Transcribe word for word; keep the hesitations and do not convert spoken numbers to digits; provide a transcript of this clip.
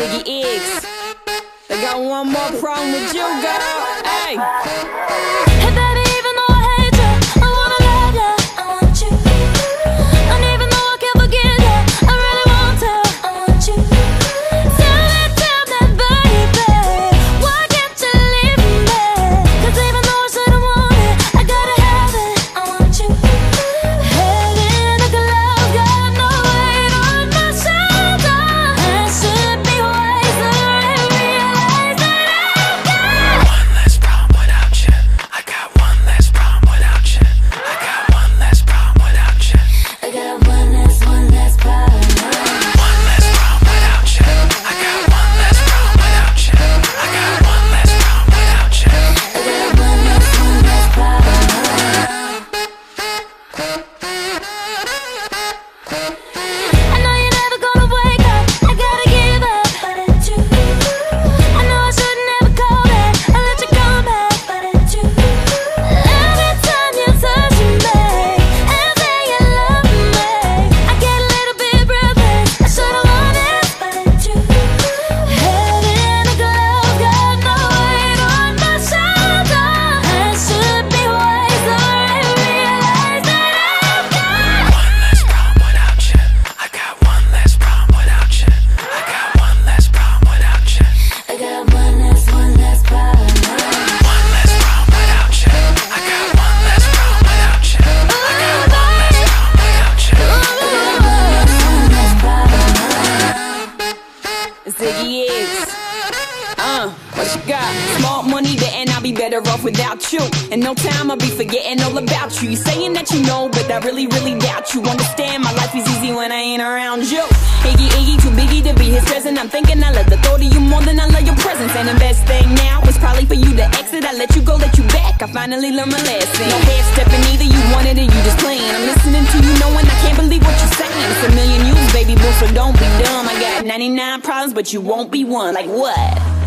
Ziggy Iggs. I got one more problem with you, girl. Hey. Hey baby, even though I hate you, I wanna love you, I want you. And even though I can't forget you, I really want to, I want you. Tell me, tell me, baby, why can't you leave me? Cause even though I shouldn't want it, I gotta have it, I want you. Heaven, like a love, got no weight on my shoulder. I should be wiser and realize that I've got one less problem without you. I got one less problem without you. I got one less problem without you. I got one less, one less problem. One less problem without you. I got one less problem without you. I got one less problem without you. I got one less, one less problem. I know you're never gonna wake up, I gotta give up, but it's you. I know I shouldn't ever call back, I let you come back, but it's you. Every time you touch me and say you love me, I get a little bit breathless, I should've won it, but it's you. Heaven, a glove, got no weight on my shoulder. I should be wiser and realize that I've got One less problem without you. I got one less problem without you. I got one less problem without you. I got one less, one less problem. One less problem without you. I got one less problem without you. I got one less problem without you. Ziggy Iggs. Uh, what you got? Small money, then I'll be better off without you. In no time, I'll be forgetting all about you. You saying that you know, but I really, really doubt you. Understand, my life is easy when I ain't around you. Iggy, Iggy, too biggie to be his present. I'm thinking I love the thought of you more than I love your presence. And the best thing now is probably for you to exit. I let you go, let you back. I finally learned my lesson. No half stepping either, you wanted it, you just playing. I'm listening to you, knowing I can't believe what you're saying. It's a million yous, baby boo, so don't be dumb. I got ninety-nine problems, but you won't be one. Like what?